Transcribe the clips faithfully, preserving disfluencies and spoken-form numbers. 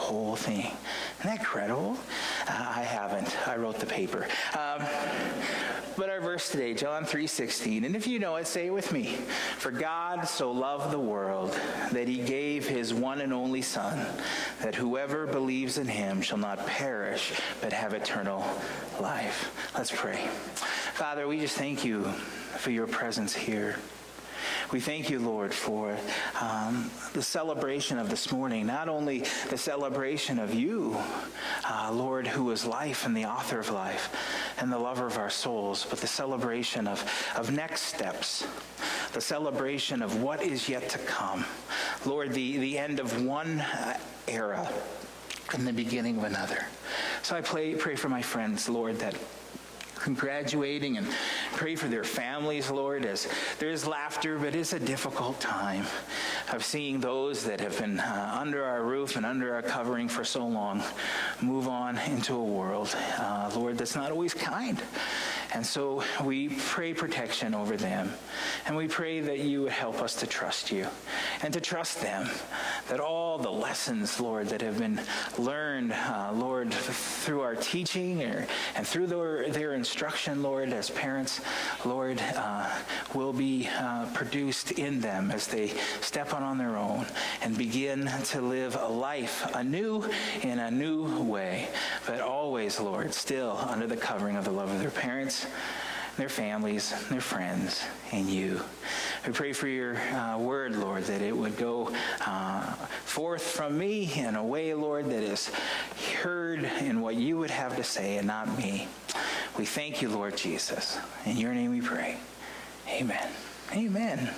whole thing. Isn't that incredible? Uh, I haven't. I wrote the paper. Um, but our verse today, John three sixteen, and if you know it, say it with me. For God so loved the world that he gave his one and only Son, that whoever believes in him shall not perish, but have eternal life. Let's pray. Father, we just thank you for your presence here. We thank you, Lord, for um, the celebration of this morning, not only the celebration of you, uh, Lord, who is life and the author of life and the lover of our souls, but the celebration of, of next steps, the celebration of what is yet to come. Lord, the, the end of one uh, era and the beginning of another. So I pray, pray for my friends, Lord, that graduating, and pray for their families, Lord, as there is laughter, but it's a difficult time of seeing those that have been uh, under our roof and under our covering for so long move on into a world, uh, Lord, that's not always kind. And so we pray protection over them, and we pray that you would help us to trust you and to trust them, that all the lessons, Lord, that have been learned, uh, Lord, through our teaching or, and through their, their instruction, Lord, as parents, Lord, uh, will be uh, produced in them as they step out on their own and begin to live a life anew in a new way, but always, Lord, still under the covering of the love of their parents, their families, their friends, and you. We pray for your uh, word, Lord, that it would go uh, forth from me in a way, Lord, that is heard in what you would have to say and not me. We thank you, Lord Jesus. In your name we pray. Amen. Amen.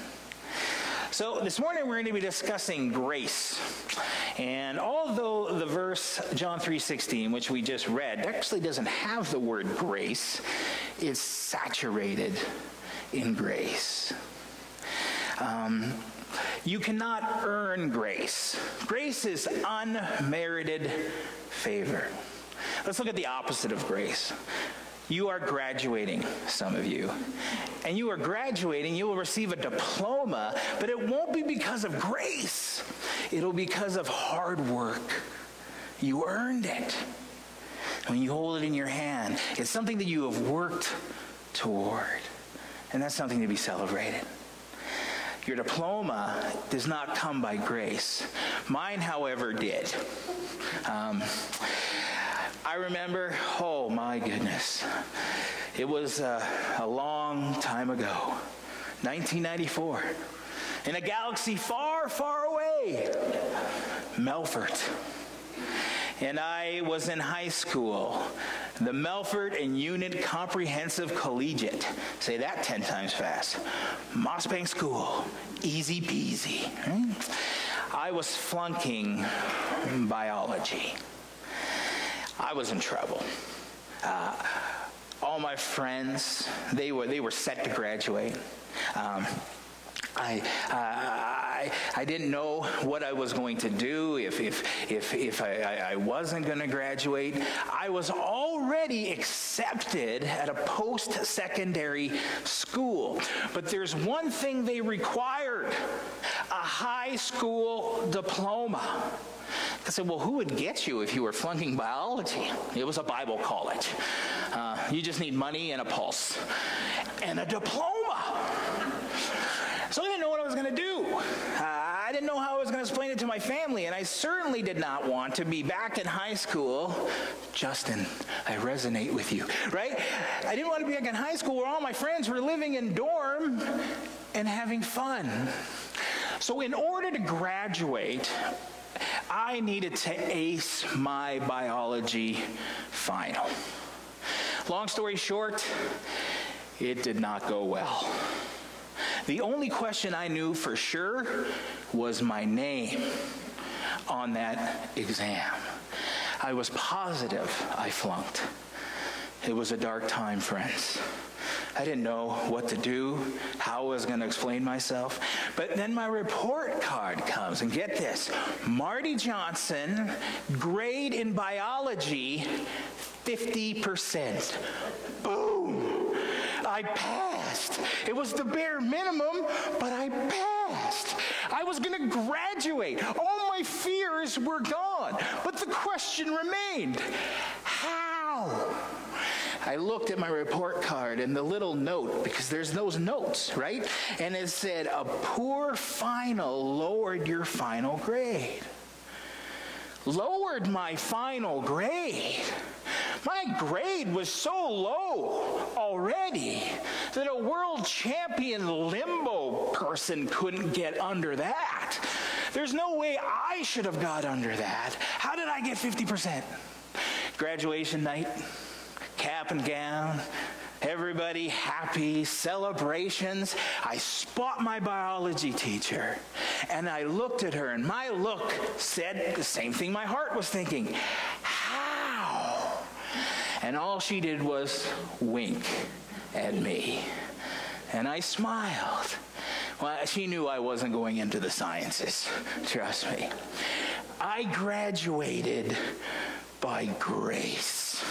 So this morning we're going to be discussing grace. And although the verse John three sixteen, which we just read, actually doesn't have the word grace, it's saturated in grace. Um, you cannot earn grace. Grace is unmerited favor. Let's look at the opposite of grace. You are graduating, some of you. And you are graduating, you will receive a diploma, but it won't be because of grace. It'll be because of hard work. You earned it. When you hold it in your hand, it's something that you have worked toward. And that's something to be celebrated. Your diploma does not come by grace. Mine, however, did. Um, I remember, oh my goodness, it was uh, a long time ago, nineteen ninety-four, in a galaxy far, far away, Melfort. And I was in high school, the Melfort and Unit Comprehensive Collegiate. Say that ten times fast. Mossbank School, easy peasy. Right? I was flunking biology. I was in trouble. Uh, all my friends, they were they were set to graduate. Um, I, uh, I I didn't know what I was going to do if if if if I, I, I wasn't going to graduate. I was already accepted at a post-secondary school, but there's one thing they required: a high school diploma. I said, well, who would get you if you were flunking biology? It was a Bible college. Uh, you just need money and a pulse and a diploma. So I didn't know what I was going to do. Uh, I didn't know how I was going to explain it to my family, and I certainly did not want to be back in high school. Justin, I resonate with you, right? I didn't want to be back in high school where all my friends were living in dorm and having fun. So in order to graduate, I needed to ace my biology final. Long story short, it did not go well. The only question I knew for sure was my name on that exam. I was positive I flunked. It was a dark time, friends. I didn't know what to do, how I was going to explain myself. But then my report card comes, and get this, Marty Johnson, grade in biology, fifty percent. Boom! I passed. It was the bare minimum, but I passed. I was going to graduate. All my fears were gone. But the question remained, how? I looked at my report card and the little note, because there's those notes, right? And it said, a poor final lowered your final grade. Lowered my final grade. My grade was so low already that a world champion limbo person couldn't get under that. There's no way I should have got under that. How did I get fifty percent? Graduation night, cap and gown, everybody happy, celebrations. I spot my biology teacher, and I looked at her, and my look said the same thing my heart was thinking. How? And all she did was wink at me. And I smiled. Well, she knew I wasn't going into the sciences, trust me. I graduated by grace.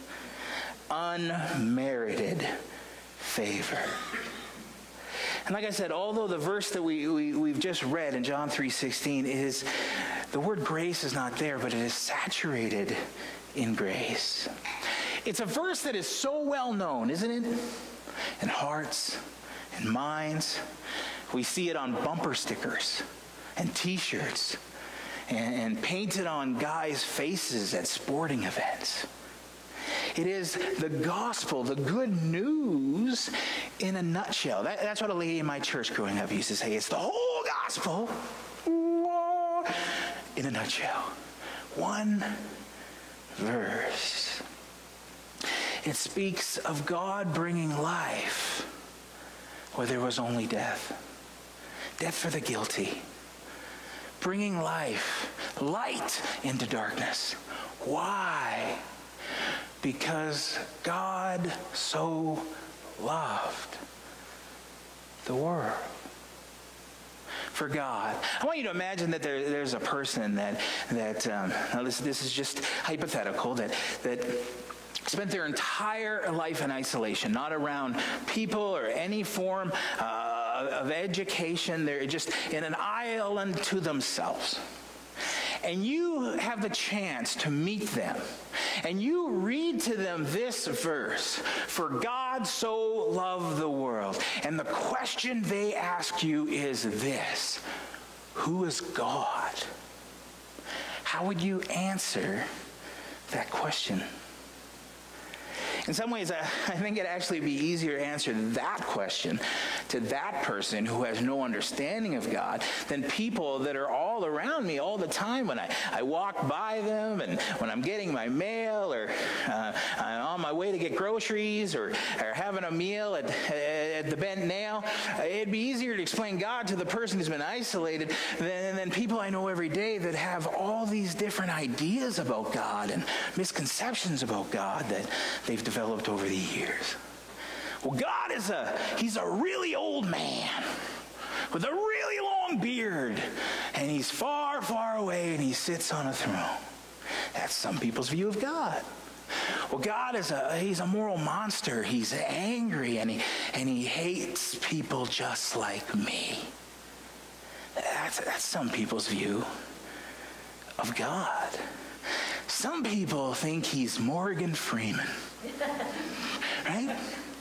Unmerited favor. And like I said, although the verse that we, we, we've just read in John three sixteen is, the word grace is not there, but it is saturated in grace. It's a verse that is so well known, isn't it? In hearts and minds. We see it on bumper stickers and t-shirts and, and painted on guys' faces at sporting events. It is the gospel, the good news in a nutshell. That, that's what a lady in my church growing up used to say. It's the whole gospel in a nutshell. One verse. It speaks of God bringing life where there was only death. Death for the guilty. Bringing life, light into darkness. Why? Because God so loved the world. For God. I want you to imagine that there, there's a person that, that um, now this, this is just hypothetical, that, that spent their entire life in isolation, not around people or any form uh, of education. They're just in an island to themselves. And you have the chance to meet them. And you read to them this verse, for God so loved the world. And the question they ask you is this: who is God? How would you answer that question? In some ways, I, I think it'd actually be easier to answer that question to that person who has no understanding of God than people that are all around me all the time when I, I walk by them and when I'm getting my mail or uh, I'm on my way to get groceries or, or having a meal at, at the Bent Nail. It'd be easier to explain God to the person who's been isolated than, than people I know every day that have all these different ideas about God and misconceptions about God that they've developed over the years. Well, God is a, he's a really old man with a really long beard, and he's far, far away, and he sits on a throne. That's some people's view of God. Well, God is a, he's a moral monster. He's angry, and he, and he hates people just like me. That's, that's some people's view of God. Some people think he's Morgan Freeman. Right?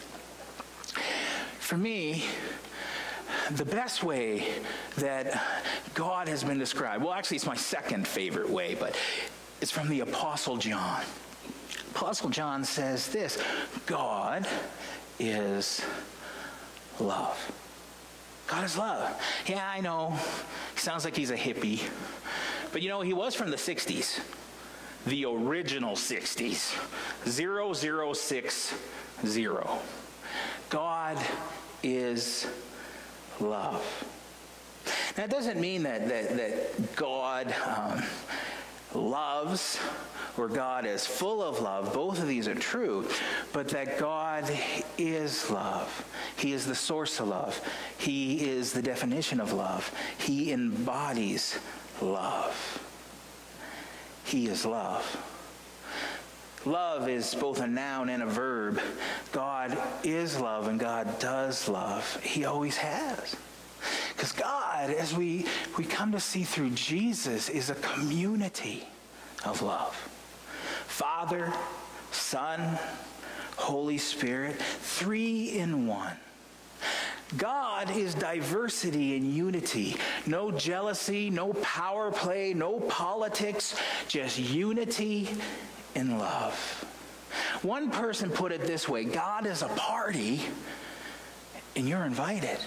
For me, the best way that God has been described, well, actually, it's my second favorite way, but it's from the Apostle John. Apostle John says this: God is love. God is love. Yeah, I know. He sounds like he's a hippie. But you know, he was from the sixties. The original sixties. zero zero six zero. God is love. Now, it doesn't mean that, that, that God um, loves or God is full of love. Both of these are true. But that God is love. He is the source of love. He is the definition of love. He embodies love. He is love. Love is both a noun and a verb. God is love and God does love. He always has. Because God God, as we, we come to see through Jesus, is a community of love. Father, Son, Holy Spirit, three in one. God is diversity and unity. No jealousy, no power play, no politics, just unity in love. One person put it this way: God is a party, and you're invited.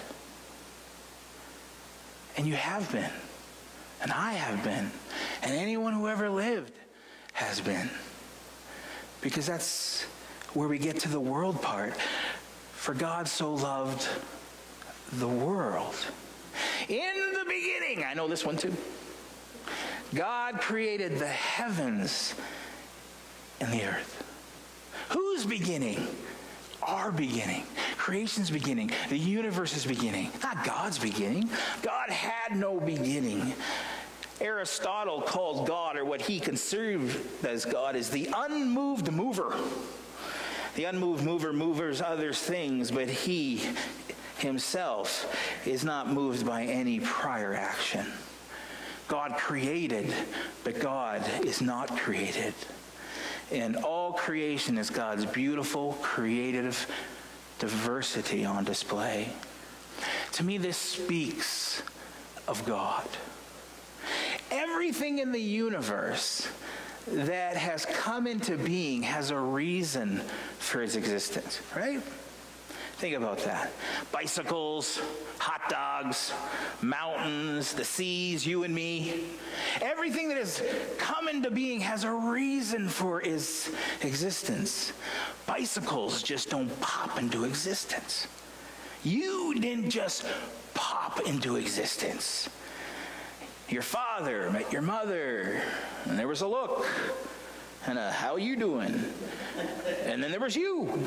And you have been, and I have been, and anyone who ever lived has been. Because that's where we get to the world part. For God so loved the world. In the beginning, I know this one too, God created the heavens and the earth. Whose beginning? Our beginning. Creation's beginning. The universe's beginning. Not God's beginning. God had no beginning. Aristotle called God, or what he conceived as God, is the unmoved mover. The unmoved mover moves other things, but he himself is not moved by any prior action. God created, but God is not created. And all creation is God's beautiful, creative diversity on display. To me, this speaks of God. Everything in the universe that has come into being has a reason for its existence, right? Think about that. Bicycles, hot dogs, mountains, the seas, you and me. Everything that has come into being has a reason for its existence. Bicycles just don't pop into existence. You didn't just pop into existence. Your father met your mother, and there was a look, and a how you doing? And then there was you.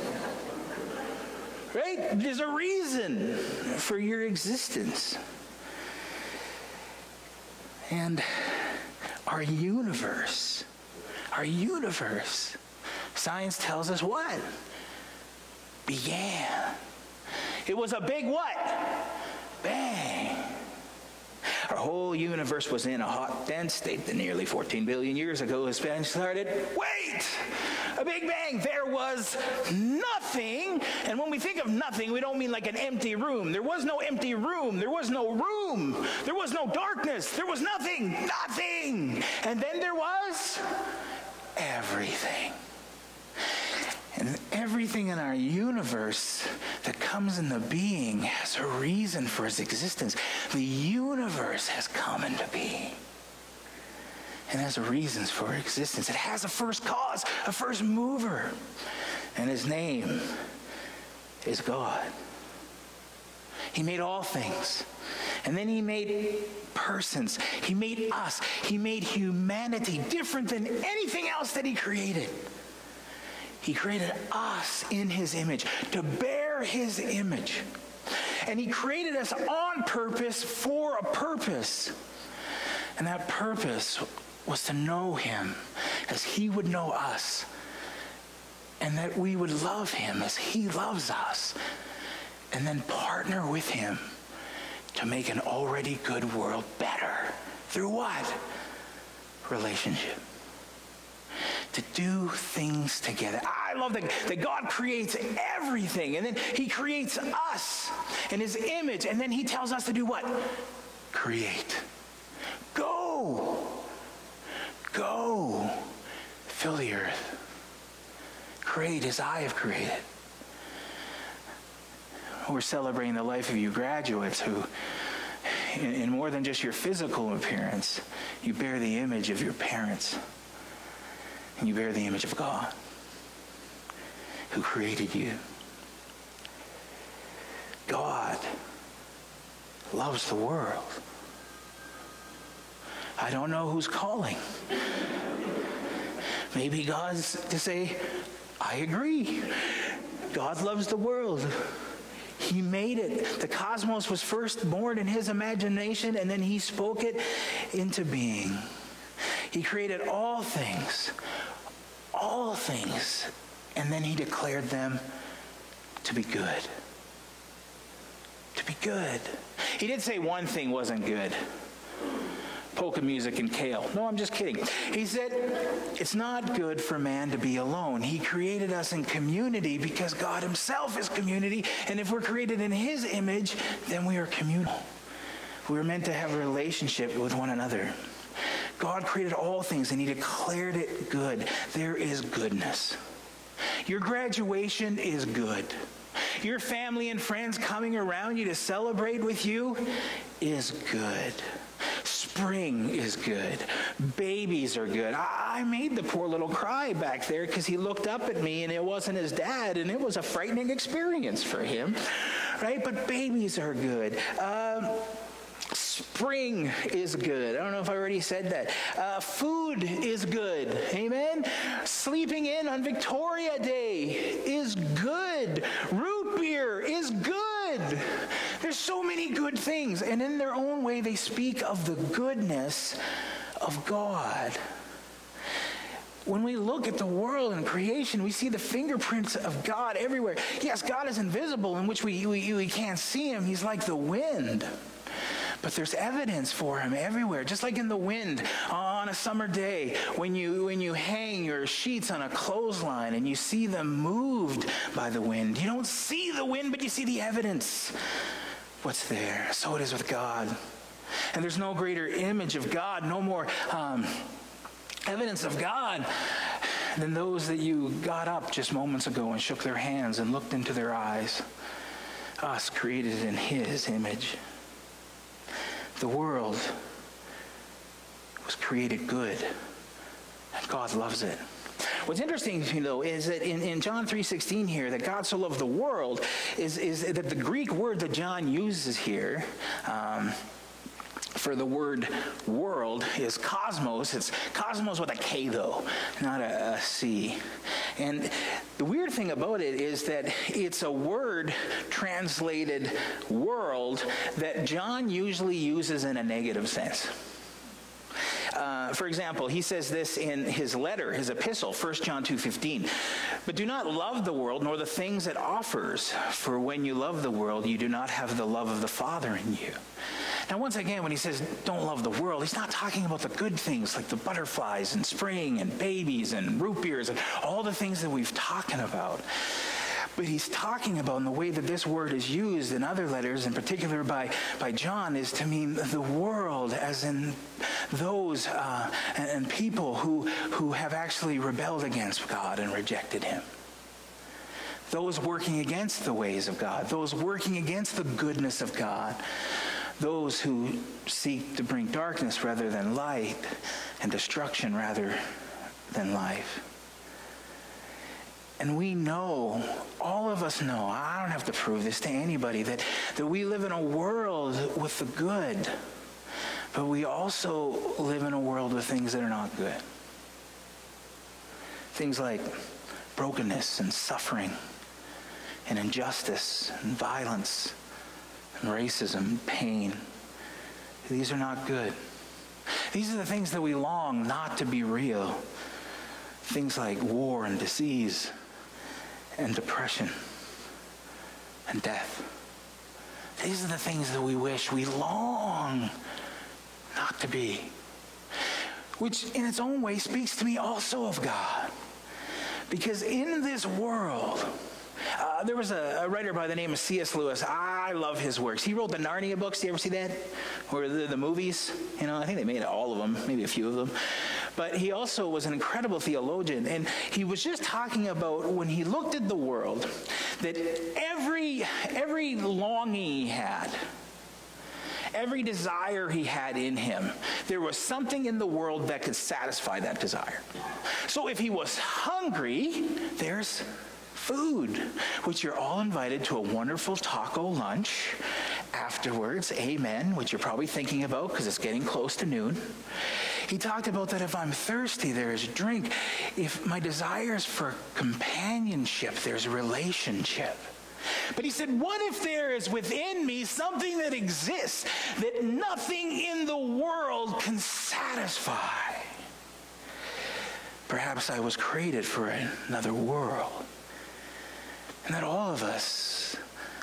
Right? There's a reason for your existence. And our universe, our universe, science tells us what? Began. It was a big what? Bang. Our whole universe was in a hot, dense state that nearly fourteen billion years ago has been started. Wait! A big bang. There was nothing. And when we think of nothing, we don't mean like an empty room. There was no empty room. There was no room. There was no darkness. There was nothing. Nothing. And then there was everything. And everything in our universe that comes into being has a reason for its existence. The universe has come into being. And has reasons for existence. It has a first cause, a first mover. And his name is God. He made all things. And then he made persons. He made us. He made humanity different than anything else that he created. He created us in his image, to bear his image. And he created us on purpose for a purpose. And that purpose was to know him as he would know us. And that we would love him as he loves us. And then partner with him to make an already good world better. Through what? Relationship. To do things together. I love that, that God creates everything. And then he creates us in his image. And then he tells us to do what? Create. Go. Go. Fill the earth. Create as I have created. We're celebrating the life of you graduates who, in, in more than just your physical appearance, you bear the image of your parents. And you bear the image of God, who created you. God loves the world. I don't know who's calling. Maybe God's to say, I agree. God loves the world. He made it. The cosmos was first born in his imagination, and then he spoke it into being. He created all things. All things. And then he declared them to be good. To be good. He did say one thing wasn't good. Polka music and kale. No, I'm just kidding. He said, it's not good for man to be alone. He created us in community because God himself is community. And if we're created in his image, then we are communal. We're meant to have a relationship with one another. God created all things and he declared it good. There is goodness. Your graduation is good. Your family and friends coming around you to celebrate with you is good. Spring is good. Babies are good. I, I made the poor little cry back there because he looked up at me and it wasn't his dad, and it was a frightening experience for him, right? But babies are good. Um, Spring is good. I don't know if I already said that. Uh, food is good. Amen? Sleeping in on Victoria Day is good. Root beer is good. There's so many good things. And in their own way, they speak of the goodness of God. When we look at the world and creation, we see the fingerprints of God everywhere. Yes, God is invisible, in which we, we, we can't see him. He's like the wind. But there's evidence for him everywhere, just like in the wind on a summer day when you when you hang your sheets on a clothesline and you see them moved by the wind. You don't see the wind, but you see the evidence. What's there? So it is with God. And there's no greater image of God, no more um, evidence of God than those that you got up just moments ago and shook their hands and looked into their eyes. Us created in his image. The world was created good, and God loves it. What's interesting to me, though, is that in, in John three sixteen here, that God so loved the world, is, is that the Greek word that John uses here um, for the word world is cosmos. It's cosmos with a K, though, not a, a C. And the weird thing about it is that it's a word translated world that John usually uses in a negative sense. Uh, for example, he says this in his letter, his epistle, First John two fifteen. But do not love the world, nor the things it offers, for when you love the world, you do not have the love of the Father in you. Now, once again, when he says don't love the world, he's not talking about the good things like the butterflies and spring and babies and root beers and all the things that we've talking about. But he's talking about, in the way that this word is used in other letters, in particular by, by John, is to mean the world, as in those uh, and, and people who, who have actually rebelled against God and rejected him. Those working against the ways of God, those working against the goodness of God, those who seek to bring darkness rather than light and destruction rather than life. And we know, all of us know, I don't have to prove this to anybody, that, that we live in a world with the good, but we also live in a world with things that are not good. Things like brokenness and suffering and injustice and violence and racism, pain. These are not good. These are the things that we long not to be real. Things like war and disease and depression and death. These are the things that we wish, we long not to be. Which in its own way speaks to me also of God. Because in this world, Uh, there was a, a writer by the name of C S Lewis. I love his works. He wrote the Narnia books. Do you ever see that? Or the, the movies? You know, I think they made all of them, maybe a few of them. But he also was an incredible theologian. And he was just talking about when he looked at the world, that every, every longing he had, every desire he had in him, there was something in the world that could satisfy that desire. So if he was hungry, there's food, which you're all invited to a wonderful taco lunch afterwards, amen, which you're probably thinking about because it's getting close to noon. He talked about that if I'm thirsty, there's drink. If my desire is for companionship, there's relationship. But he said, what if there is within me something that exists that nothing in the world can satisfy? Perhaps I was created for another world. And that all of us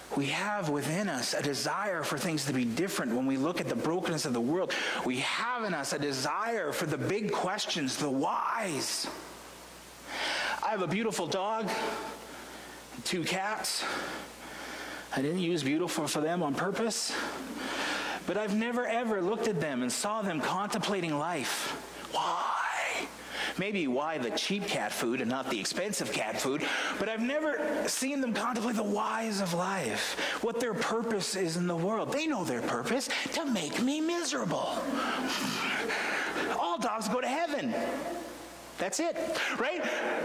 We have within us a desire for things to be different when we look at the brokenness of the world. We have in us a desire for the big questions, the whys. I have a beautiful dog, two cats. I didn't use beautiful for them on purpose, but I've never ever looked at them and saw them contemplating life. Why? Maybe why the cheap cat food and not the expensive cat food, but I've never seen them contemplate the whys of life, what their purpose is in the world. They know their purpose: to make me miserable. All dogs go to heaven. That's it, right?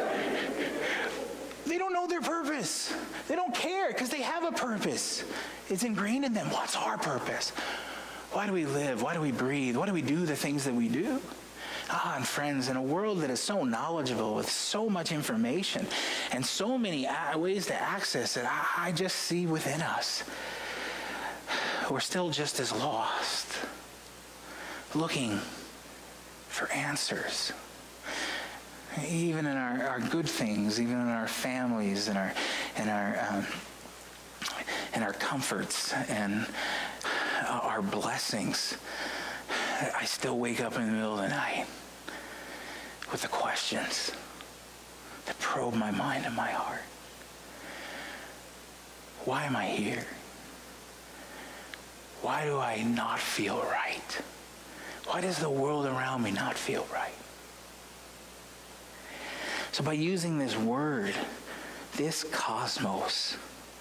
They don't know their purpose. They don't care because they have a purpose. It's ingrained in them. What's our purpose? Why do we live? Why do we breathe? Why do we do the things that we do? Ah, and friends, in a world that is so knowledgeable with so much information and so many ways to access it, I just see within us, we're still just as lost, looking for answers. Even in our, our good things, even in our families and our and our um, and our comforts and our blessings, I still wake up in the middle of the night with the questions that probe my mind and my heart. Why am I here? Why do I not feel right? Why does the world around me not feel right? So by using this word, this cosmos,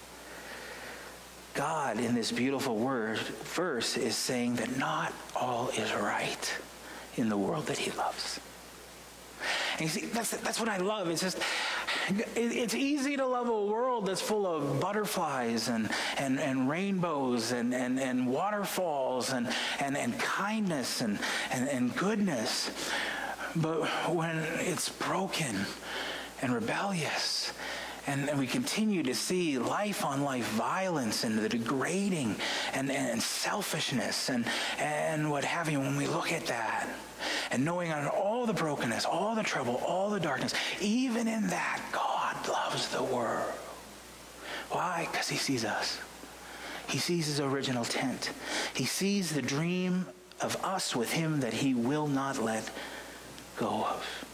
God in this beautiful word verse is saying that not all is right in the world that he loves. And you see, that's, that's what I love. It's just, it's easy to love a world that's full of butterflies and, and, and rainbows and, and, and waterfalls and, and, and kindness and, and, and goodness. But when it's broken and rebellious, and, and we continue to see life on life violence and the degrading and, and selfishness and, and what have you, when we look at that and knowing on all the brokenness, all the trouble, all the darkness, even in that, God loves the world. Why? Because he sees us. He sees his original intent. He sees the dream of us with him that he will not let go of.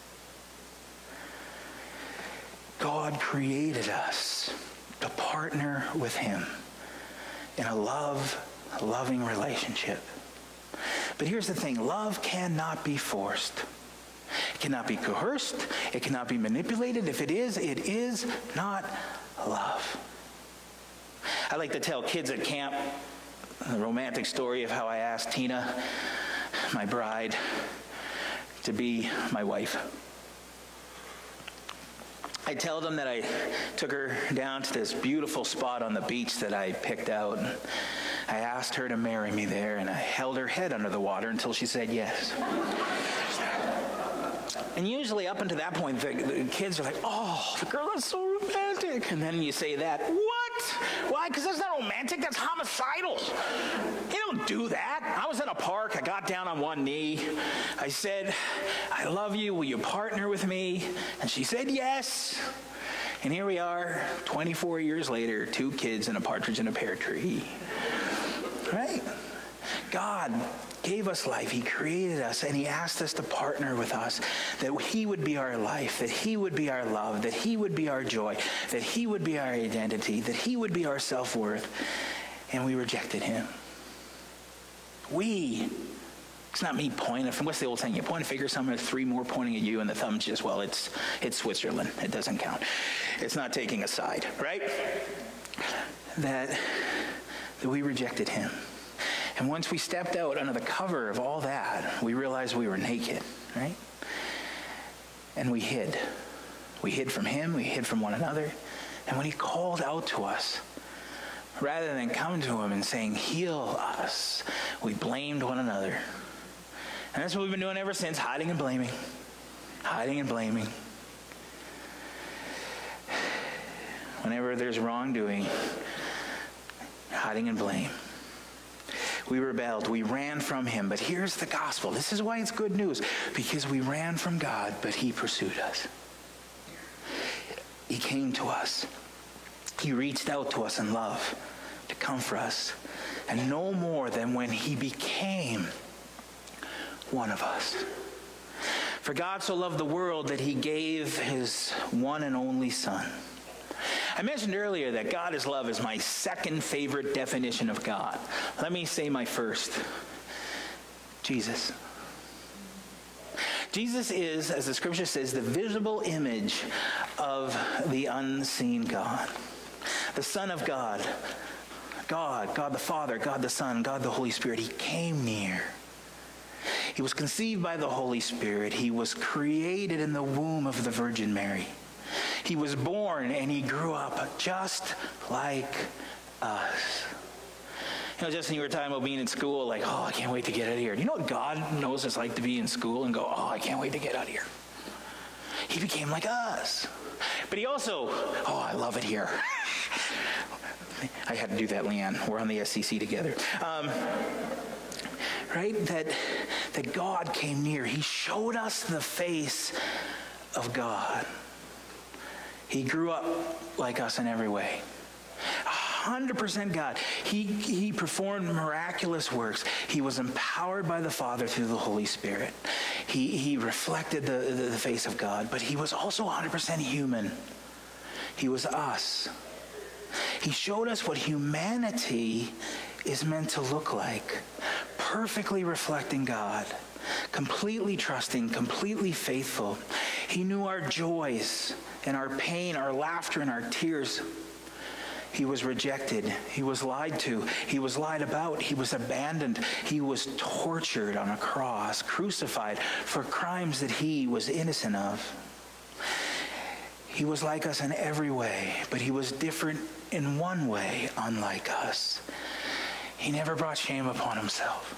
God created us to partner with him in a love, loving relationship. But here's the thing: love cannot be forced. It cannot be coerced. It cannot be manipulated. If it is, it is not love. I like to tell kids at camp the romantic story of how I asked Tina, my bride, to be my wife. I tell them that I took her down to this beautiful spot on the beach that I picked out. I asked her to marry me there, and I held her head under the water until she said yes. And usually up until that point, the, the kids are like, oh, the girl is so romantic. And then you say that. What? Why? Because that's not romantic. That's homicidal. You don't do that. I was in a park. I got down on one knee. I said, I love you. Will you partner with me? And she said yes. And here we are, twenty-four years later, two kids and a partridge in a pear tree. Right? God gave us life. He created us, and he asked us to partner with us, that he would be our life, that he would be our love, that he would be our joy, that he would be our identity, that he would be our self-worth, and we rejected him. We. It's not me pointing. What's the old saying? You point a finger, someone three more pointing at you, and the thumb's just, well, it's it's Switzerland. It doesn't count. It's not taking a side, right? That, that we rejected him. And once we stepped out under the cover of all that, we realized we were naked, right? And we hid. We hid from him. We hid from one another. And when he called out to us, rather than come to him and saying, heal us, we blamed one another. And that's what we've been doing ever since, hiding and blaming. Hiding and blaming. Whenever there's wrongdoing, hiding and blame. We rebelled. We ran from him. But here's the gospel. This is why it's good news. Because we ran from God, but he pursued us. He came to us. He reached out to us in love to comfort us, and no more than when he became one of us. For God so loved the world that he gave his one and only Son. I mentioned earlier that God is love is my second favorite definition of God. Let me say my first. Jesus. Jesus is, as the scripture says, the visible image of the unseen God. The Son of God. God, God the Father, God the Son, God the Holy Spirit. He came near. He was conceived by the Holy Spirit. He was created in the womb of the Virgin Mary. He was born and he grew up just like us. You know, Justin, you were talking about being in school, like, oh, I can't wait to get out of here. Do you know what God knows it's like to be in school and go, oh, I can't wait to get out of here? He became like us. But he also, oh, I love it here. I had to do that, Leanne. We're on the S C C together. Um, right? That, that God came near. He showed us the face of God. He grew up like us in every way. one hundred percent God. He, he performed miraculous works. He was empowered by the Father through the Holy Spirit. He, he reflected the, the, the face of God, but he was also one hundred percent human. He was us. He showed us what humanity is meant to look like. Perfectly reflecting God. Completely trusting, completely faithful. He knew our joys and our pain, our laughter and our tears. He was rejected. He was lied to. He was lied about. He was abandoned. He was tortured on a cross, crucified for crimes that he was innocent of. He was like us in every way, but he was different in one way, unlike us. He never brought shame upon himself.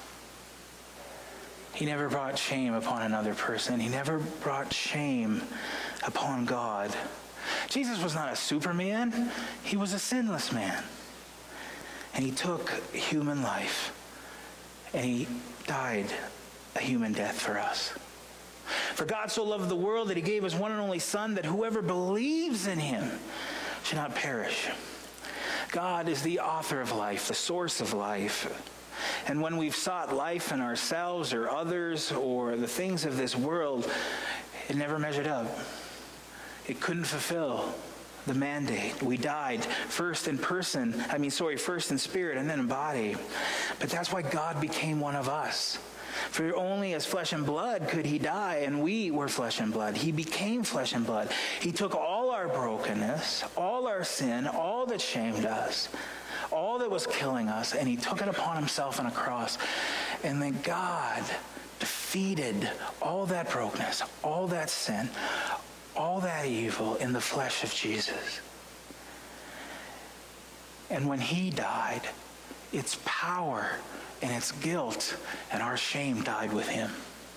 He never brought shame upon another person. He never brought shame upon God. Jesus was not a Superman. He was a sinless man. And he took human life. And he died a human death for us. For God so loved the world that he gave his one and only Son, that whoever believes in him should not perish. God is the author of life, the source of life. And when we've sought life in ourselves or others or the things of this world, it never measured up. It couldn't fulfill the mandate. We died first in person, I mean, sorry, first in spirit and then in body. But that's why God became one of us. For only as flesh and blood could he die, and we were flesh and blood. He became flesh and blood. He took all our brokenness, all our sin, all that shamed us, all that was killing us, and he took it upon himself on a cross. And then God defeated all that brokenness, all that sin, all that evil in the flesh of Jesus. And when he died, its power and its guilt and our shame died with him.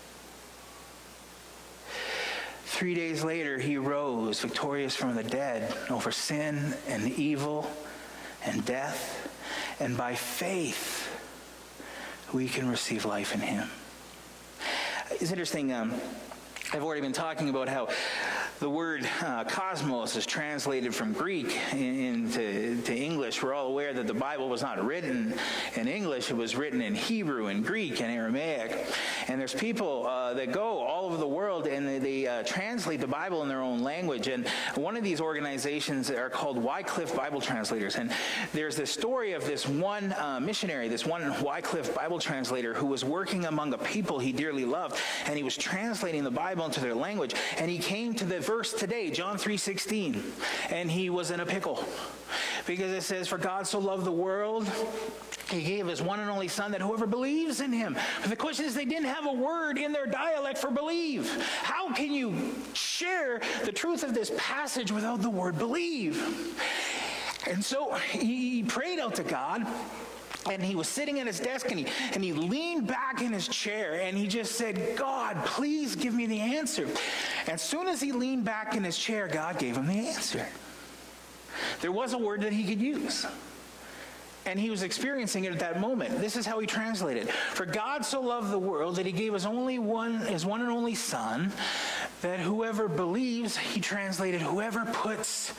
Three days later, he rose victorious from the dead over sin and evil and death. And by faith, we can receive life in him. It's interesting, um, I've already been talking about how the word uh, cosmos is translated from Greek into to English. We're all aware that the Bible was not written in English. It was written in Hebrew and Greek and Aramaic. And there's people uh, that go all over the world and they, they uh, translate the Bible in their own language. And one of these organizations are called Wycliffe Bible Translators. And there's this story of this one uh, missionary, this one Wycliffe Bible translator who was working among a people he dearly loved. And he was translating the Bible into their language. And he came to the verse today, John three sixteen, and he was in a pickle because it says, for God so loved the world, he gave his one and only Son, that whoever believes in him. But the question is, they didn't have a word in their dialect for believe. How can you share the truth of this passage without the word believe? And so he prayed out to God. And he was sitting at his desk, and he, and he leaned back in his chair, and he just said, God, please give me the answer. And as soon as he leaned back in his chair, God gave him the answer. There was a word that he could use. And he was experiencing it at that moment. This is how he translated. For God so loved the world that he gave his only one, his one and only Son, that whoever believes, he translated, whoever puts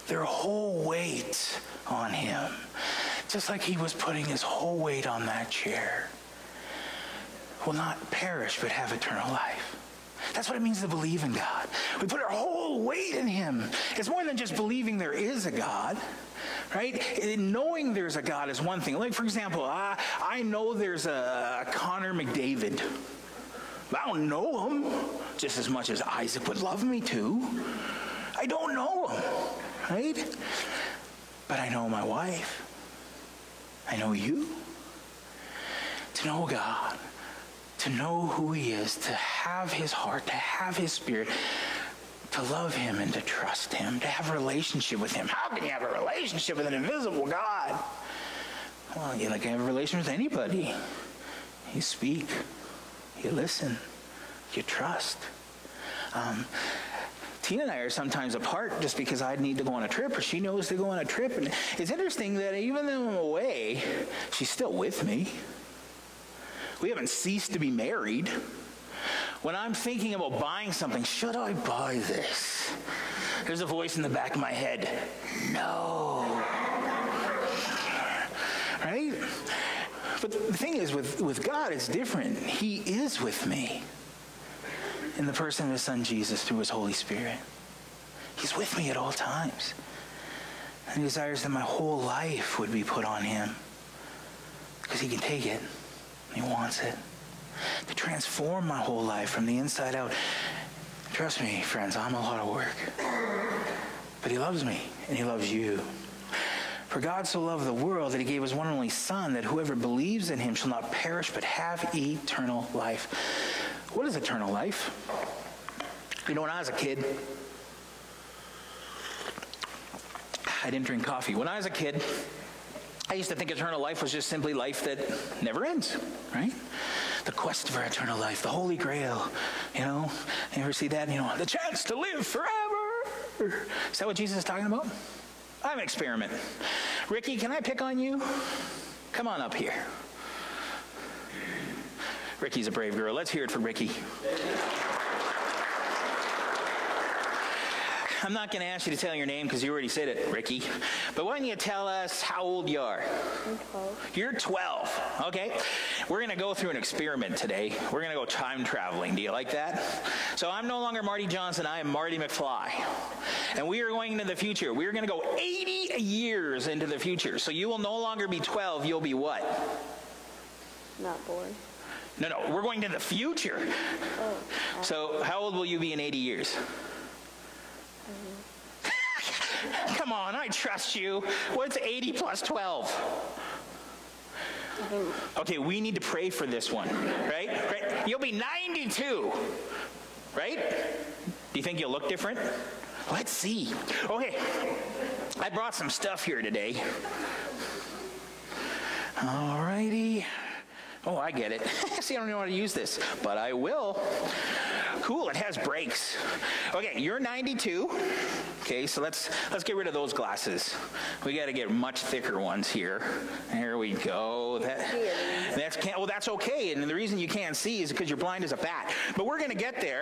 their whole weight on him, just like he was putting his whole weight on that chair, will not perish but have eternal life. That's what it means to believe in God. We put our whole weight in him. It's more than just believing there is a God, right? Knowing there's a God is one thing. Like, for example, I, I know there's a Connor McDavid. I don't know him just as much as Isaac would love me to. I don't know him, right? But I know my wife. I know you. To know God, to know who he is, to have his heart, to have his spirit, to love him and to trust him, to have a relationship with him. How can you have a relationship with an invisible God? Well, you like have a relationship with anybody. You speak, you listen, you trust. Um, Tina and I are sometimes apart just because I need to go on a trip or she knows to go on a trip. And it's interesting that even though I'm away, she's still with me. We haven't ceased to be married. When I'm thinking about buying something, should I buy this? There's a voice in the back of my head. No. Right? But the thing is, with, with God, it's different. He is with me in the person of his son Jesus through his Holy Spirit. He's with me at all times. And he desires that my whole life would be put on him because he can take it. He wants it. To transform my whole life from the inside out. Trust me, friends, I'm a lot of work. But he loves me, and he loves you. For God so loved the world that he gave his one and only Son, that whoever believes in him shall not perish but have eternal life. What is eternal life? You know, when I was a kid, I didn't drink coffee. When I was a kid, I used to think eternal life was just simply life that never ends, right? The quest for eternal life, the Holy Grail, you know? You ever see that? You know, the chance to live forever. Is that what Jesus is talking about? I'm an experiment. Ricky, can I pick on you? Come on up here. Ricky's a brave girl. Let's hear it for Ricky. I'm not going to ask you to tell your name because you already said it, Ricky. But why don't you tell us how old you are? I'm twelve. You're twelve. Okay. We're going to go through an experiment today. We're going to go time traveling. Do you like that? So I'm no longer Marty Johnson. I am Marty McFly. And we are going into the future. We're going to go eighty years into the future. So you will no longer be twelve. You'll be what? Not born. No, no. We're going to the future. Oh. So how old will you be in eighty years? Come on, I trust you. What's eighty plus twelve? Okay, we need to pray for this one, right? Right? You'll be ninety-two, right? Do you think you'll look different? Let's see. Okay, I brought some stuff here today. All righty. Oh, I get it. See, I don't know how to use this, but I will. Cool, it has brakes. Okay, you're ninety-two. Okay, so let's let's get rid of those glasses. We got to get much thicker ones here. There we go. That, that's can't, well, that's okay. And the reason you can't see is because you're blind as a bat. But we're going to get there.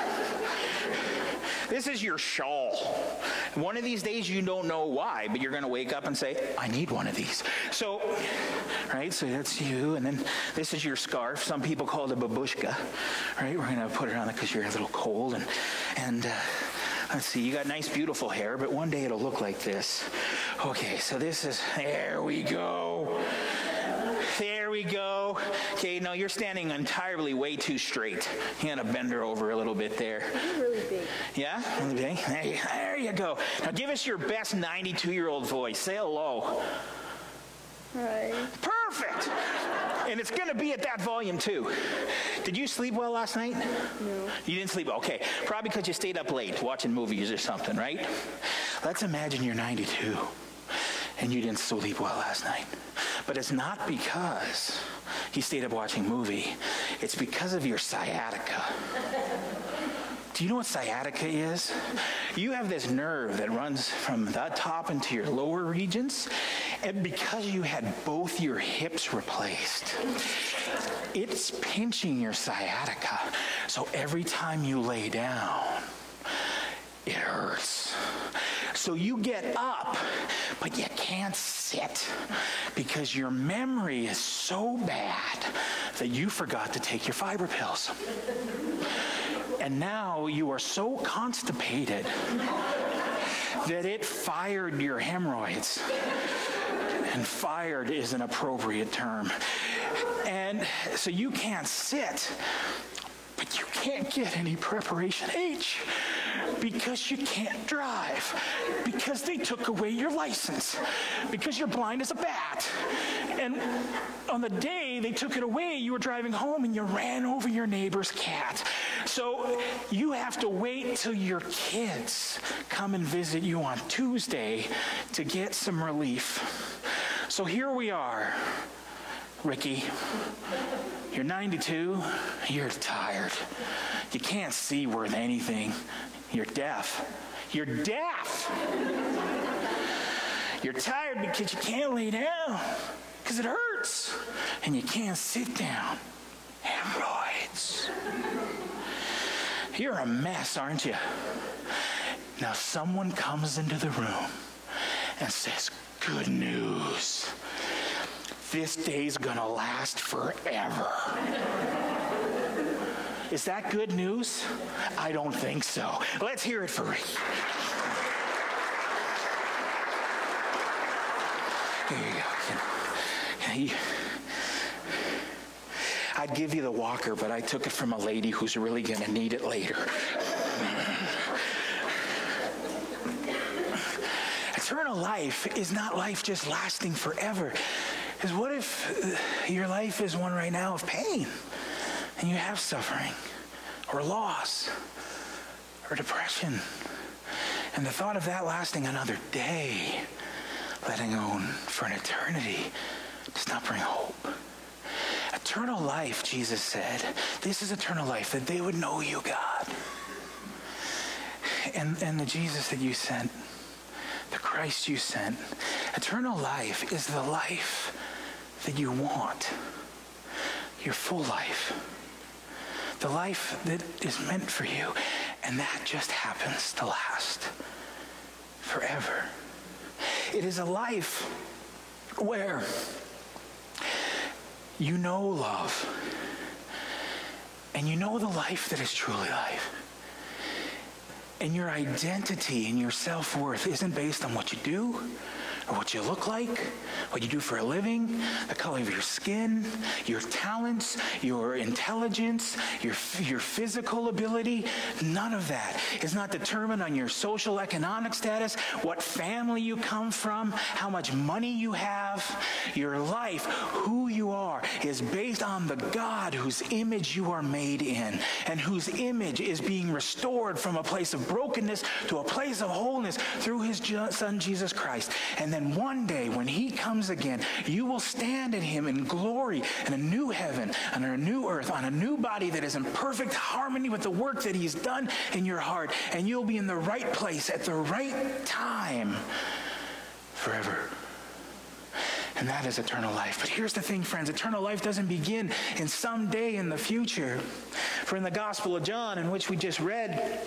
This is your shawl. One of these days you don't know why, but you're going to wake up and say, I need one of these. So, right, so that's you. And then this is your scarf. Some people call it a babushka, right? We're going to put it on because you're a little cold. And, and uh, let's see, you got nice, beautiful hair, but one day it'll look like this. Okay, so this is, there we go. There we go. Okay, no, you're standing entirely way too straight. You gotta bend her over a little bit there. You're really big. Yeah? Really big? There you, there you go. Now give us your best ninety-two-year-old voice. Say hello. Right. Perfect! And it's gonna be at that volume too. Did you sleep well last night? No. You didn't sleep well? Okay. Probably because you stayed up late watching movies or something, right? Let's imagine you're ninety-two and you didn't sleep well last night. But it's not because you stayed up watching a movie. It's because of your sciatica. Do you know what sciatica is? You have this nerve that runs from the top into your lower regions, and because you had both your hips replaced, it's pinching your sciatica. So every time you lay down, it hurts. So you get up, but you can't sit because your memory is so bad that you forgot to take your fiber pills. And now you are so constipated that it fired your hemorrhoids. And fired is an appropriate term. And so you can't sit, but you can't get any preparation H because you can't drive, because they took away your license, because you're blind as a bat. And on the day they took it away, you were driving home and you ran over your neighbor's cat. So you have to wait till your kids come and visit you on Tuesday to get some relief. So here we are, Ricky. You're ninety-two, you're tired. You can't see worth anything. You're deaf. You're deaf. You're tired because you can't lay down, because it hurts. And you can't sit down. Hemorrhoids. You're a mess, aren't you? Now someone comes into the room and says, good news. This day's gonna last forever. Is that good news? I don't think so. Let's hear it for Ricky. Here you go. You know, you, I'd give you the walker, but I took it from a lady who's really gonna need it later. Eternal life is not life just lasting forever. Because what if your life is one right now of pain, and you have suffering, or loss, or depression, and the thought of that lasting another day, letting alone for an eternity, does not bring hope. Eternal life, Jesus said, this is eternal life, that they would know you, God. And, and the Jesus that you sent, the Christ you sent. Eternal life is the life that you want. Your full life. The life that is meant for you. And that just happens to last forever. It is a life where you know love. And you know the life that is truly life. And your identity and your self-worth isn't based on what you do or what you look like, what you do for a living, the color of your skin, your talents, your intelligence, your, your physical ability. None of that is not determined on your social economic status, what family you come from, how much money you have. Your life, who you are, is based on the God whose image you are made in and whose image is being restored from a place of brokenness to a place of wholeness through his Son, Jesus Christ. And then one day when he comes again, you will stand in him in glory in a new heaven and a new earth on a new body that is in perfect harmony with the work that he's done in your heart. And you'll be in the right place at the right time forever. And that is eternal life. But here's the thing, friends. Eternal life doesn't begin in some day in the future. For in the Gospel of John, in which we just read,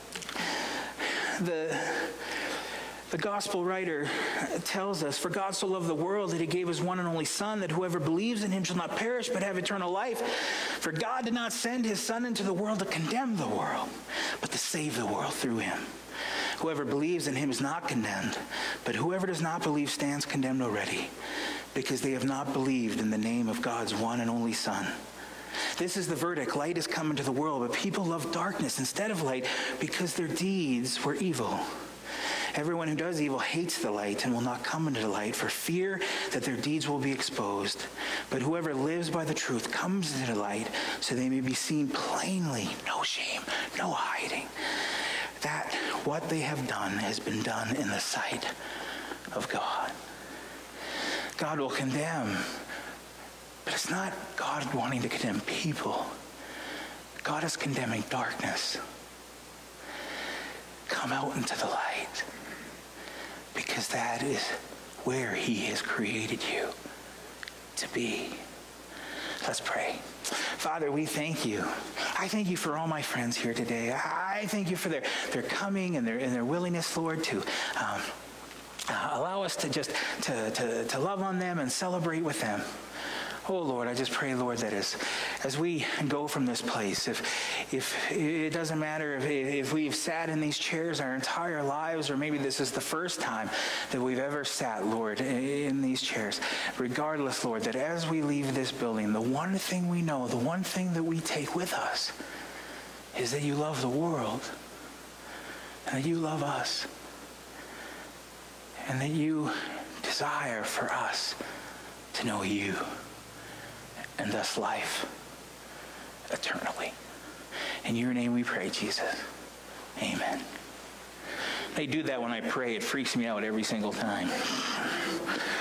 the, the Gospel writer tells us, for God so loved the world that he gave his one and only Son, that whoever believes in him shall not perish but have eternal life. For God did not send his Son into the world to condemn the world, but to save the world through him. Whoever believes in him is not condemned, but whoever does not believe stands condemned already, because they have not believed in the name of God's one and only Son. This is the verdict. Light has come into the world, but people love darkness instead of light because their deeds were evil. Everyone who does evil hates the light and will not come into the light for fear that their deeds will be exposed. But whoever lives by the truth comes into the light so they may be seen plainly, no shame, no hiding, that what they have done has been done in the sight of God. God will condemn, but it's not God wanting to condemn people. God is condemning darkness. Come out into the light, because that is where he has created you to be. Let's pray. Father, we thank you. I thank you for all my friends here today. I thank you for their, their coming and their, and their willingness, Lord, to um, uh, allow us to just to, to, to love on them and celebrate with them. Oh, Lord, I just pray, Lord, that as, as we go from this place, if if it doesn't matter if, if we've sat in these chairs our entire lives, or maybe this is the first time that we've ever sat, Lord, in these chairs, regardless, Lord, that as we leave this building, the one thing we know, the one thing that we take with us is that you love the world, and that you love us, and that you desire for us to know you, and thus life eternally. In your name we pray, Jesus. Amen. They do that when I pray. It freaks me out every single time.